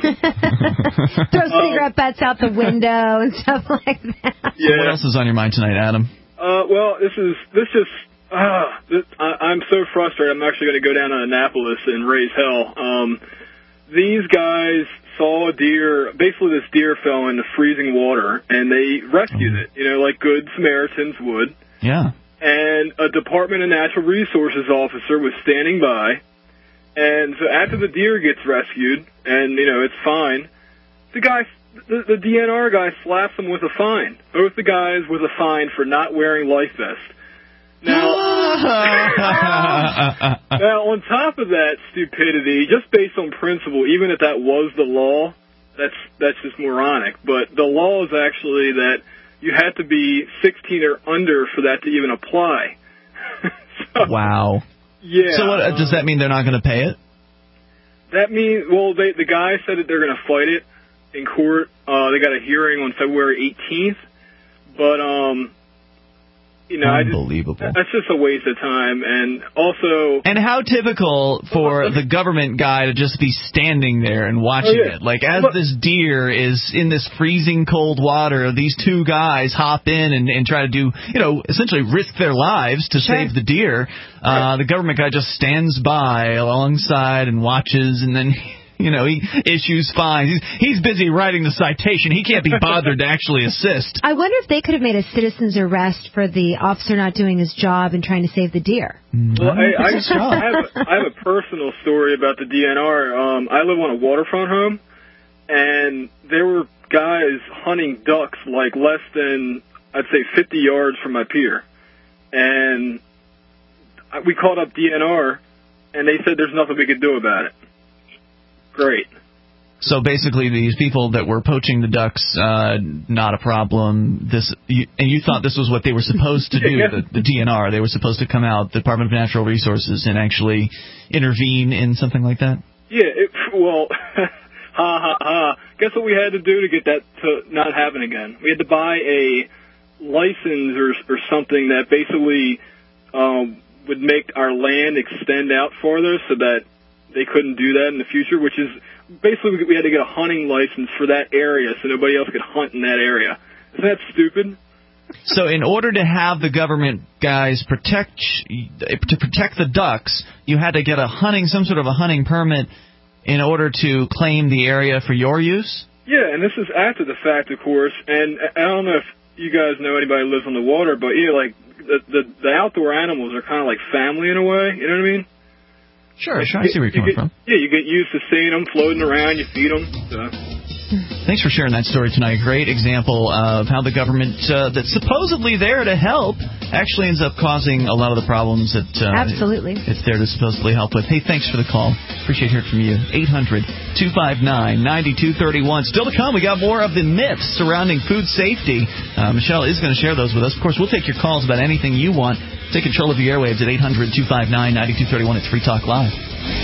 Throw cigarette butts out the window and stuff like that. Yeah. So what else is on your mind tonight, Adam? Uh, well, this is this just. Uh, this, I, I'm so frustrated. I'm actually going to go down to Annapolis and raise hell. Um, these guys saw a deer. Basically, this deer fell into freezing water, and they rescued it. You know, like good Samaritans would. Yeah. And a Department of Natural Resources officer was standing by. And so after the deer gets rescued, and you know it's fine, the guy, the, the D N R guy, slaps them with a fine. Both the guys with a fine for not wearing life vests. Now, now, on top of that stupidity, just based on principle, even if that was the law, that's that's just moronic. But the law is actually that you have to be sixteen or under for that to even apply. so, wow. Yeah. So what, does that mean they're not going to pay it? That means, well, they, the guy said that they're going to fight it. in court. Uh, they got a hearing on February eighteenth. But, um, you know, Unbelievable. I just, that's just a waste of time. And also... And how typical for the government guy to just be standing there and watching oh, yeah. it. Like, as this deer is in this freezing cold water, these two guys hop in and, and try to do, you know, essentially risk their lives to sure. save the deer. Uh, the government guy just stands by alongside and watches, and then... You know, he issues fines. He's, he's busy writing the citation. He can't be bothered to actually assist. I wonder if they could have made a citizen's arrest for the officer not doing his job and trying to save the deer. Well, I, I, I, have a, I have a personal story about the D N R. Um, I live on a waterfront home, and there were guys hunting ducks like less than, I'd say, fifty yards from my pier. And we called up D N R, and they said there's nothing we could do about it. Great. So basically, these people that were poaching the ducks, uh, not a problem. This, you, and you thought this was what they were supposed to do, yeah. the, the D N R. They were supposed to come out, the Department of Natural Resources, and actually intervene in something like that? Yeah, it, well, ha, ha, ha. Guess what we had to do to get that to not happen again? We had to buy a license or, or something that basically um, would make our land extend out farther so that they couldn't do that in the future, which is basically we had to get a hunting license for that area so nobody else could hunt in that area. Isn't that stupid? So in order to have the government guys protect to protect the ducks, you had to get a hunting, some sort of a hunting permit in order to claim the area for your use? Yeah, and this is after the fact, of course, and I don't know if you guys know anybody who lives on the water, but yeah, like the the, the outdoor animals are kind of like family in a way, you know what I mean? Sure, sure. I see where you're coming you get, from. Yeah, you get used to seeing them floating around. You feed them. So. Thanks for sharing that story tonight. Great example of how the government uh, that's supposedly there to help actually ends up causing a lot of the problems that uh, Absolutely. it's there to supposedly help with. Hey, thanks for the call. Appreciate hearing from you. eight hundred two five nine nine two three one. Still to come, we got more of the myths surrounding food safety. Uh, Michelle is going to share those with us. Of course, we'll take your calls about anything you want. Take control of the airwaves at eight hundred two five nine nine two three one. It's Free Talk Live.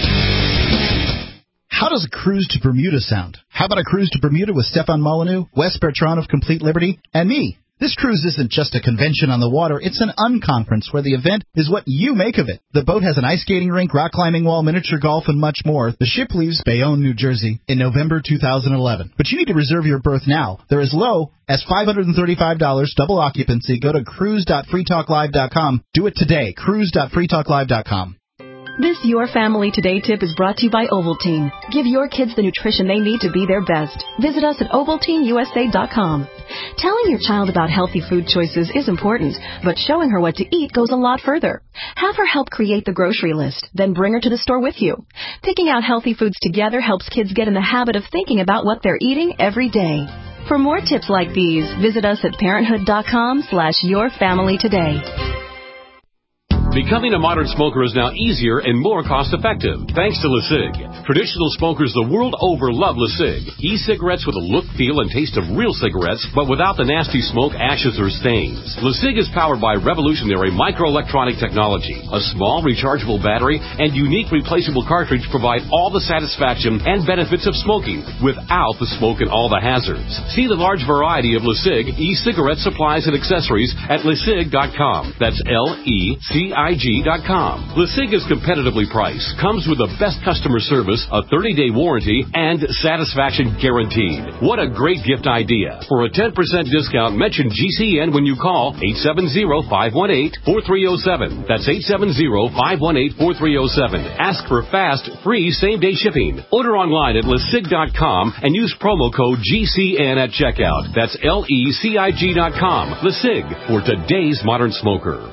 How does a cruise to Bermuda sound? How about a cruise to Bermuda with Stefan Molyneux, Wes Bertrand of Complete Liberty, and me? This cruise isn't just a convention on the water, it's an unconference where the event is what you make of it. The boat has an ice skating rink, rock climbing wall, miniature golf, and much more. The ship leaves Bayonne, New Jersey in November two thousand eleven. But you need to reserve your berth now. They're as low as five hundred thirty-five dollars, double occupancy. Go to cruise dot free talk live dot com. Do it today, cruise dot free talk live dot com. This Your Family Today tip is brought to you by Ovaltine. Give your kids the nutrition they need to be their best. Visit us at ovaltine u s a dot com. Telling your child about healthy food choices is important, but showing her what to eat goes a lot further. Have her help create the grocery list, then bring her to the store with you. Picking out healthy foods together helps kids get in the habit of thinking about what they're eating every day. For more tips like these, visit us at parenthood dot com slash your family today. Becoming a modern smoker is now easier and more cost-effective, thanks to LeSig. Traditional smokers the world over love LeSig. E-cigarettes with a look, feel, and taste of real cigarettes, but without the nasty smoke, ashes, or stains. LeSig is powered by revolutionary microelectronic technology. A small rechargeable battery and unique replaceable cartridge provide all the satisfaction and benefits of smoking, without the smoke and all the hazards. See the large variety of LeSig e-cigarette supplies and accessories at lesig dot com. That's L E C I G dot com. LeSig is competitively priced, comes with the best customer service, a thirty-day warranty, and satisfaction guaranteed. What a great gift idea. For a ten percent discount, mention G C N when you call eight seven zero, five one eight, four three zero seven. That's eight seven zero, five one eight, four three zero seven. Ask for fast, free same-day shipping. Order online at lesig dot com and use promo code G C N at checkout. That's L E C I G dot com. LeSig, for today's modern smoker.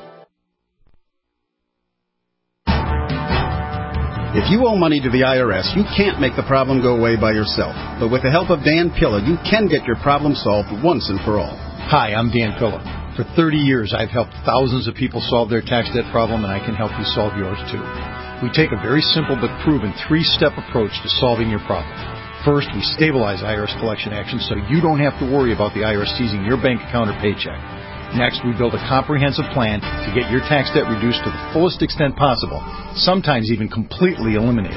If you owe money to the I R S, you can't make the problem go away by yourself. But with the help of Dan Pilla, you can get your problem solved once and for all. Hi, I'm Dan Pilla. For thirty years, I've helped thousands of people solve their tax debt problem, and I can help you solve yours too. We take a very simple but proven three-step approach to solving your problem. First, we stabilize I R S collection actions so you don't have to worry about the I R S seizing your bank account or paycheck. Next, we build a comprehensive plan to get your tax debt reduced to the fullest extent possible, sometimes even completely eliminated.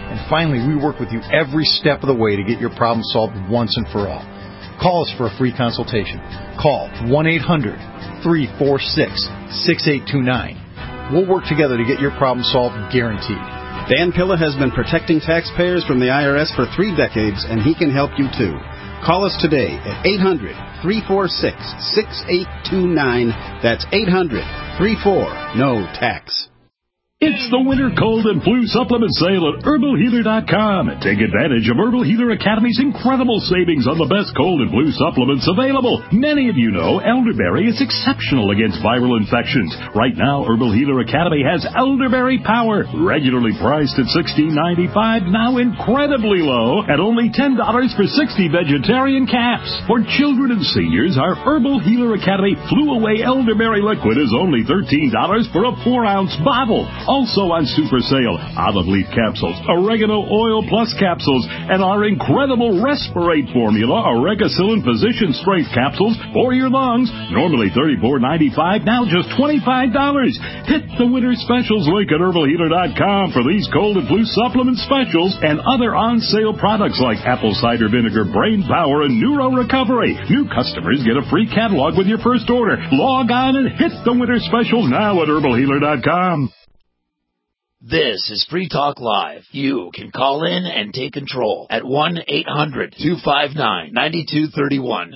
And finally, we work with you every step of the way to get your problem solved once and for all. Call us for a free consultation. Call one eight hundred three four six six eight two nine. We'll work together to get your problem solved, guaranteed. Dan Pilla has been protecting taxpayers from the I R S for three decades, and he can help you too. Call us today at eight hundred three four six six eight two nine. That's eight hundred three four no tax. It's the winter cold and flu supplement sale at herbal healer dot com. Take advantage of Herbal Healer Academy's incredible savings on the best cold and flu supplements available. Many of you know elderberry is exceptional against viral infections. Right now, Herbal Healer Academy has Elderberry Power, regularly priced at sixteen ninety-five, now incredibly low at only ten dollars for sixty vegetarian caps. For children and seniors, our Herbal Healer Academy Flu Away Elderberry Liquid is only thirteen dollars for a four ounce bottle. Also on super sale, olive leaf capsules, oregano oil plus capsules, and our incredible Respirate formula, Oregacillin Physician Strength capsules for your lungs. Normally thirty-four ninety-five, now just twenty-five dollars. Hit the winter specials link at herbal healer dot com for these cold and flu supplement specials and other on-sale products like apple cider vinegar, brain power, and neuro recovery. New customers get a free catalog with your first order. Log on and hit the winter specials now at herbal healer dot com. This is Free Talk Live. You can call in and take control at one eight hundred two five nine nine two three one.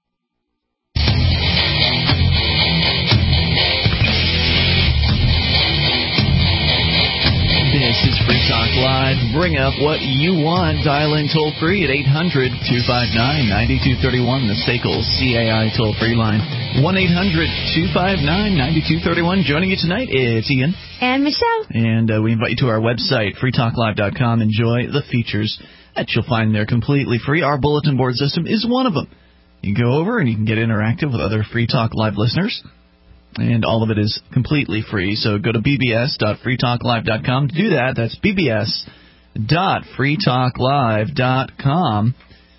This is Free Talk Live. Bring up what you want. Dial in toll free at eight hundred two five nine nine two three one, the S A C L C A I toll free line. one eight hundred two five nine nine two three one. Joining you tonight, it's Ian. And Michelle. And uh, we invite you to our website, free talk live dot com. Enjoy the features that you'll find there completely free. Our bulletin board system is one of them. You can go over and you can get interactive with other Free Talk Live listeners. And all of it is completely free. So go to b b s dot free talk live dot com to do that. That's b b s dot free talk live dot com.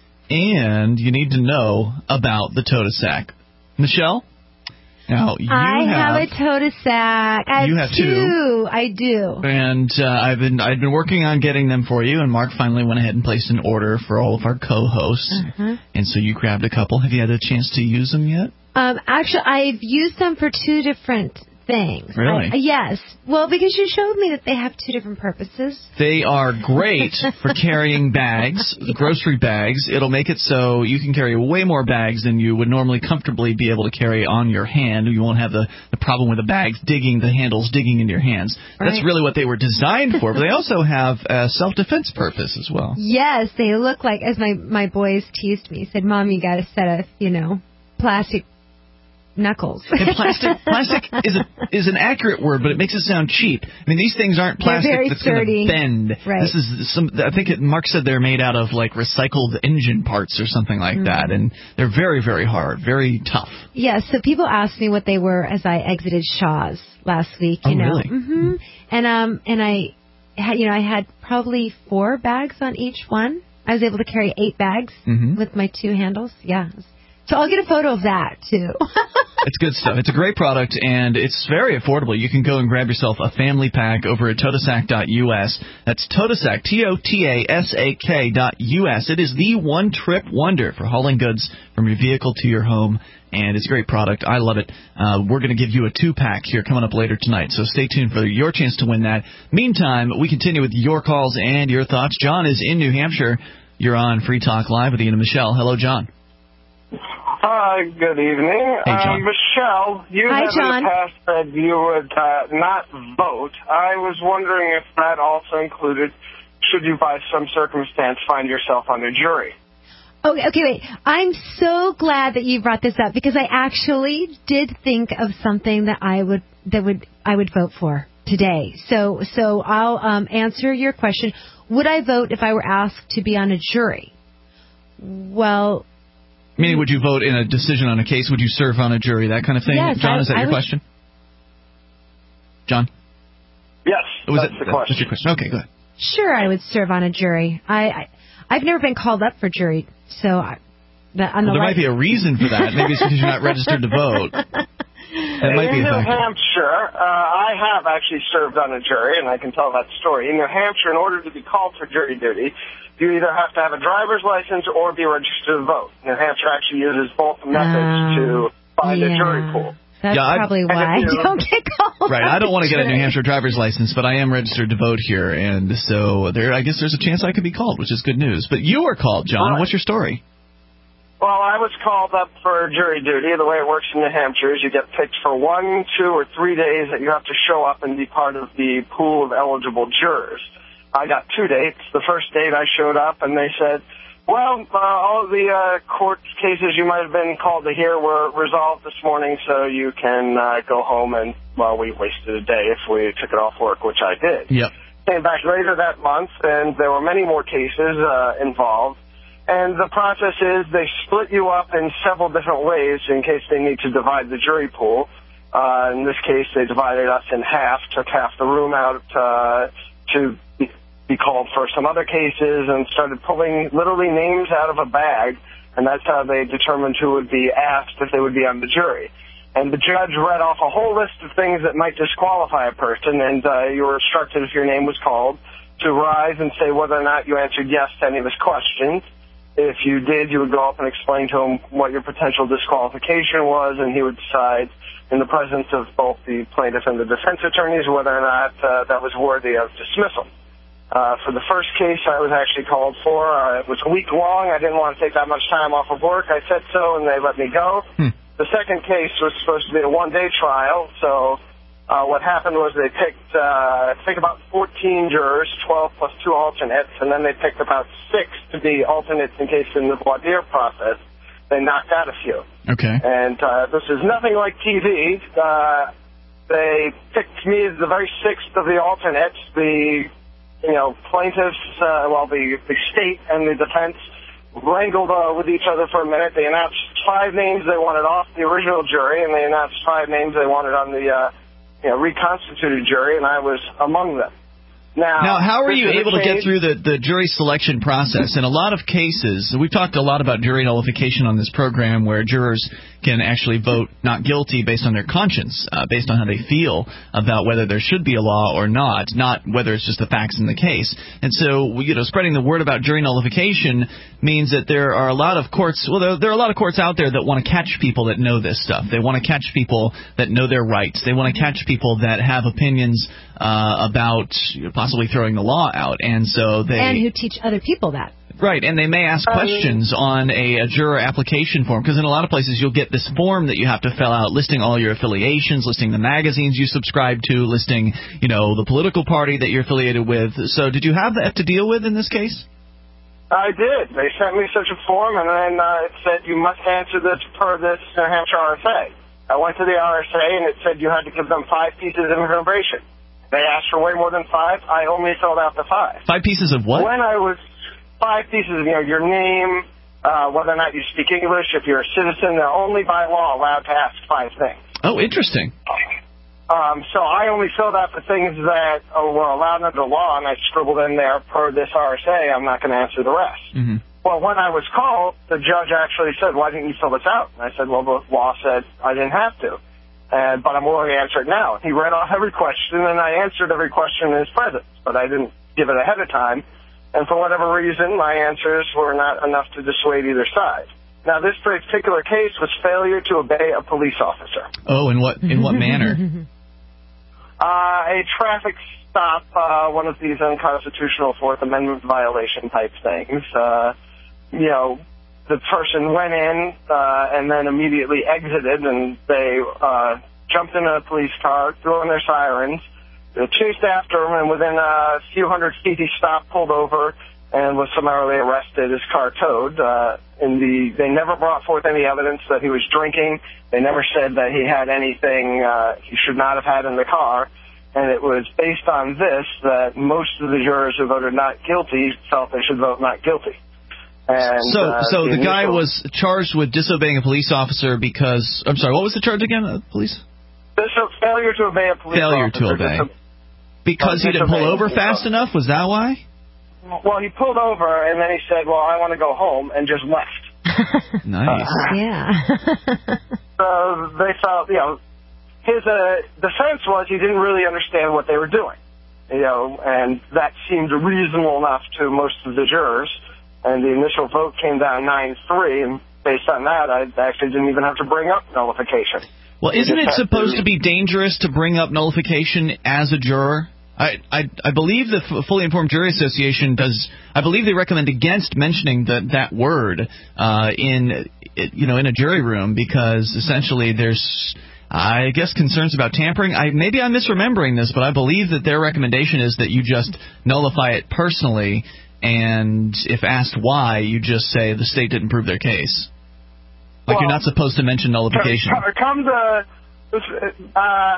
And you need to know about the Totasac. Michelle? Now, you I have, have a Totasac. I you have, have two. two. I do. And uh, I've been I've been working on getting them for you, and Mark finally went ahead and placed an order for all of our co-hosts. Uh-huh. And so you grabbed a couple. Have you had a chance to use them yet? Um, actually, I've used them for two different things. Really? I, yes. Well, because you showed me that they have two different purposes. They are great for carrying bags, yeah. grocery bags. It'll make it so you can carry way more bags than you would normally comfortably be able to carry on your hand. You won't have the, the problem with the bags digging, the handles digging into your hands. Right. That's really what they were designed for, but they also have a self-defense purpose as well. Yes, they look like, as my, my boys teased me, said, Mom, you got a set of, you know, plastic knuckles. And plastic plastic is a, is an accurate word, but it makes it sound cheap. I mean, these things aren't plastic that's going to bend. Right. This is some. I think it, Mark said they're made out of like recycled engine parts or something like mm-hmm. that, and they're very, very hard, very tough. Yeah. So people asked me what they were as I exited Shaw's last week. You oh, know. really? Mm-hmm. And um and I had you know I had probably four bags on each one. I was able to carry eight bags mm-hmm. with my two handles. Yeah. So I'll get a photo of that, too. It's good stuff. It's a great product, and it's very affordable. You can go and grab yourself a family pack over at totasac dot u s. That's Totasac, T O T A S A K dot U S. It is the one-trip wonder for hauling goods from your vehicle to your home, and it's a great product. I love it. Uh, we're going to give you a two-pack here coming up later tonight, so stay tuned for your chance to win that. Meantime, we continue with your calls and your thoughts. John is in New Hampshire. You're on Free Talk Live with Ian and Michelle. Hello, John. Hi, good evening. Hey, uh, Michelle, you Hi, have John. in the past said you would uh, not vote. I was wondering if that also included, should you by some circumstance find yourself on a jury? Okay, okay, wait. I'm so glad that you brought this up because I actually did think of something that I would that would I would vote for today. So so I'll um, answer your question. Would I vote if I were asked to be on a jury? Well, meaning, would you vote in a decision on a case? Would you serve on a jury? That kind of thing? Yes, John, I, is that I your would, question? John? Yes, Was that's it, the question. That's your question. Okay, go ahead. Sure, I would serve on a jury. I, I, I've never been called up for jury, so I, the, on well, the there right... might be a reason for that. Maybe it's because you're not registered to vote. That might be in a New factor. Hampshire, uh, I have actually served on a jury, and I can tell that story. In New Hampshire, in order to be called for jury duty, you either have to have a driver's license or be registered to vote. New Hampshire actually uses both methods Uh, to find yeah. a jury pool. That's Yeah, I- probably why I don't get called. Right, I don't want to get a New jury. Hampshire driver's license, but I am registered to vote here, and so there. I guess there's a chance I could be called, which is good news. But you were called, John. Right. What's your story? Well, I was called up for jury duty. The way it works in New Hampshire is you get picked for one, two, or three days that you have to show up and be part of the pool of eligible jurors. I got two dates. The first date I showed up, and they said, well, uh, all of the uh, court cases you might have been called to hear were resolved this morning, so you can uh, go home and, well, we wasted a day if we took it off work, which I did. Yep. Came back later that month, and there were many more cases uh, involved. And the process is they split you up in several different ways in case they need to divide the jury pool. Uh, in this case, they divided us in half, took half the room out uh, to be, be called for some other cases, and started pulling literally names out of a bag, and that's how they determined who would be asked if they would be on the jury. And the judge read off a whole list of things that might disqualify a person, and uh, you were instructed, if your name was called, to rise and say whether or not you answered yes to any of his questions. If you did, you would go up and explain to him what your potential disqualification was, and he would decide in the presence of both the plaintiff and the defense attorneys whether or not uh, that was worthy of dismissal. Uh, for the first case I was actually called for, uh, it was a week long. I didn't want to take that much time off of work. I said so, and they let me go. Hmm. The second case was supposed to be a one-day trial, so uh, what happened was they picked, uh, I think about fourteen jurors, twelve plus two alternates, and then they picked about six to be alternates in case in the voir dire process they knocked out a few. Okay. And uh, this is nothing like T V. Uh, they picked me as the very sixth of the alternates. The you know plaintiffs, uh, well, the, the state and the defense wrangled uh, with each other for a minute. They announced five names they wanted off the original jury, and they announced five names they wanted on the uh, you know, reconstituted jury, and I was among them. Now, Now, how are this you is a able to get case- through the, the jury selection process? In a lot of cases, we've talked a lot about jury nullification on this program, where jurors can actually vote not guilty based on their conscience, uh, based on how they feel about whether there should be a law or not, not whether it's just the facts in the case. And so, you know, spreading the word about jury nullification means that there are a lot of courts, well, there, there are a lot of courts out there that want to catch people that know this stuff. They want to catch people that know their rights. They want to catch people that have opinions uh, about possibly throwing the law out. And so they... And who teach other people that. Right, and they may ask questions on a, a juror application form, because in a lot of places you'll get this form that you have to fill out listing all your affiliations, listing the magazines you subscribe to, listing, you know, the political party that you're affiliated with. So did you have that to deal with in this case? I did. They sent me such a form, and then uh, it said you must answer this per this New Hampshire R S A. I went to the R S A, and it said you had to give them five pieces of information. They asked for way more than five. I only filled out the five. Five pieces of what? When I was five pieces of, you know, your name, uh, whether or not you speak English, if you're a citizen, they're only by law allowed to ask five things. Oh, interesting. Um, so I only filled out the things that uh, were allowed under law, and I scribbled in there per this R S A. I'm not going to answer the rest. Mm-hmm. Well, when I was called, the judge actually said, why didn't you fill this out? And I said, well, the law said I didn't have to. And, but I'm willing to answer it now. He read off every question, and I answered every question in his presence, but I didn't give it ahead of time. And for whatever reason, my answers were not enough to dissuade either side. Now, this particular case was failure to obey a police officer. Oh, in what in what manner? Uh, a traffic stop, uh, one of these unconstitutional Fourth Amendment violation type things. Uh, you know, the person went in uh, and then immediately exited, and they uh, jumped in a police car, threw on their sirens, they chased after him, and within a few hundred feet he stopped, pulled over, and was summarily arrested, his car towed. Uh, in the, they never brought forth any evidence that he was drinking. They never said that he had anything uh, he should not have had in the car. And it was based on this that most of the jurors who voted not guilty felt they should vote not guilty. And, so uh, so the, the guy initial, was charged with disobeying a police officer because... I'm sorry, what was the charge again, uh, police? This is failure to obey a police Failure officer. to obey. Dis- Because uh, he didn't pull disobeying over a police fast officer. enough? Was that why? Well, he pulled over, and then he said, well, I want to go home, and just left. Nice. Uh, Yeah. so they felt, you know, his uh, defense was he didn't really understand what they were doing, you know, and that seemed reasonable enough to most of the jurors. And the initial vote came down nine three, and based on that, I actually didn't even have to bring up nullification. Well, isn't it supposed to be dangerous to bring up nullification as a juror? I, I, I believe the F- Fully Informed Jury Association does. I believe they recommend against mentioning the, that word uh, in you know in a jury room because essentially there's I guess concerns about tampering. I maybe I'm misremembering this, but I believe that their recommendation is that you just nullify it personally, and if asked why, you just say the state didn't prove their case. Like well, you're not supposed to mention nullification. Come to, uh,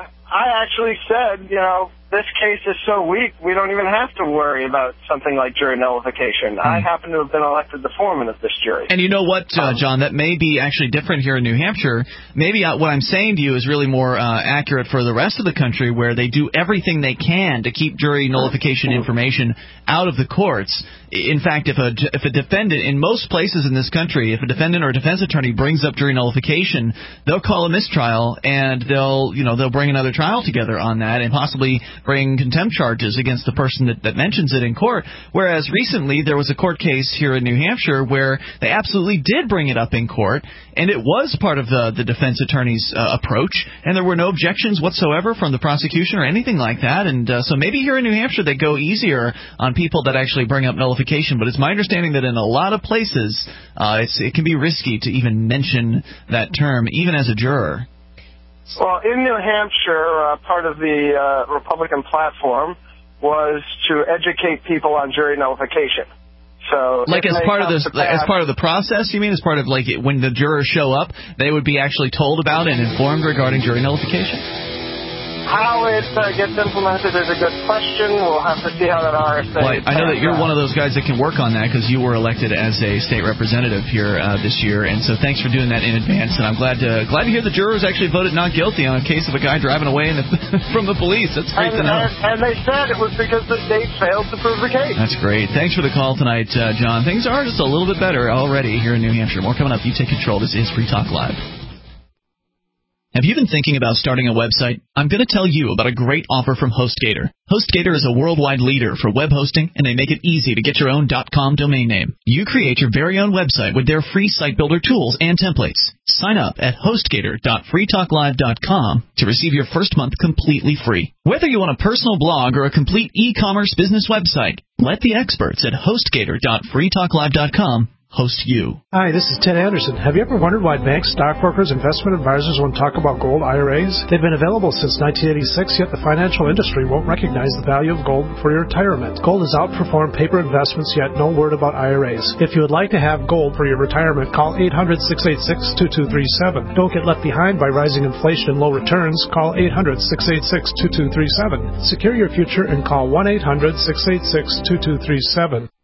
I actually said, you know, this case is so weak, we don't even have to worry about something like jury nullification. Hmm. I happen to have been elected the foreman of this jury. And you know what, uh, John, that may be actually different here in New Hampshire. Maybe uh, what I'm saying to you is really more uh, accurate for the rest of the country, where they do everything they can to keep jury nullification information out of the courts. In fact, if a, if a defendant, in most places in this country, if a defendant or a defense attorney brings up jury nullification, they'll call a mistrial, and they'll, you know, they'll bring another trial together on that, and possibly bring contempt charges against the person that, that mentions it in court. Whereas recently there was a court case here in New Hampshire where they absolutely did bring it up in court, and it was part of the, the defense attorney's uh, approach, and there were no objections whatsoever from the prosecution or anything like that. And uh, so maybe here in New Hampshire they go easier on people that actually bring up nullification, but it's my understanding that in a lot of places uh, it's, it can be risky to even mention that term, even as a juror. Well, in New Hampshire, uh, part of the uh, Republican platform was to educate people on jury nullification. So, like as part of the pass, as part of the process, you mean? As part of like when the jurors show up, they would be actually told about and informed regarding jury nullification? How it uh, gets implemented is a good question. We'll have to see how that R S A. Well, I know that you're one of those guys that can work on that because you were elected as a state representative here uh, this year, and so thanks for doing that in advance. And I'm glad to glad to hear the jurors actually voted not guilty on a case of a guy driving away in the, from the police. That's great and, to know. And, and they said it was because the state failed to prove the case. That's great. Thanks for the call tonight, uh, John. Things are just a little bit better already here in New Hampshire. More coming up. You take control. This is Free Talk Live. Have you been thinking about starting a website? I'm going to tell you about a great offer from HostGator. HostGator is a worldwide leader for web hosting, and they make it easy to get your own .com domain name. You create your very own website with their free site builder tools and templates. Sign up at hostgator dot free talk live dot com to receive your first month completely free. Whether you want a personal blog or a complete e-commerce business website, let the experts at hostgator dot free talk live dot com host you. Hi, this is Ted Anderson. Have you ever wondered why banks, stockbrokers, investment advisors won't talk about gold I R As? They've been available since nineteen eighty-six, yet the financial industry won't recognize the value of gold for your retirement. Gold has outperformed paper investments, yet no word about I R As. If you would like to have gold for your retirement, call eight hundred, six eight six, two two three seven. Don't get left behind by rising inflation and low returns. Call eight hundred, six eight six, two two three seven. Secure your future and call one eight hundred, six eight six, two two three seven.